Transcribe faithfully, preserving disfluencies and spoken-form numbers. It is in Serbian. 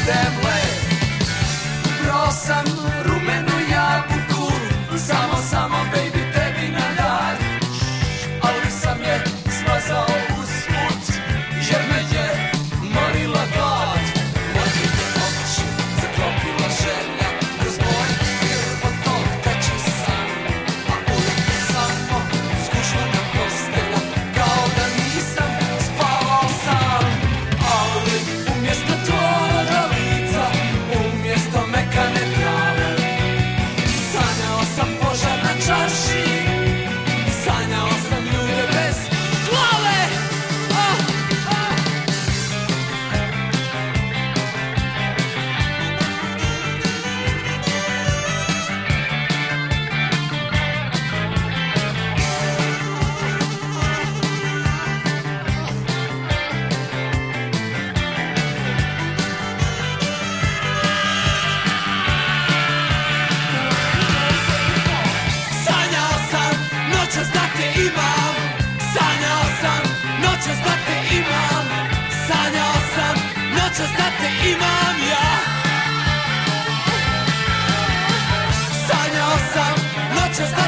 budem lep. Ubrao sam rumenu jabuku, samo, samo baby tebi na dar, ali sam je smazao usput, jer me je morila glad. Moje je oči zaklopila želja, kroz moj krvotok teče san, a uvijek je samo skušana postelja, kao da nisam spavao sam. Ali umjesto tvoga lica, umjesto mekane trave, sanjao sam požar na čarši, sanjao sam ljude bez glave. Ah, ah. Sanjao sam noćas da te imam, sanjao sam noćas da te imam, sanjao sam noćas da te imam ja. Sanjao sam noćas da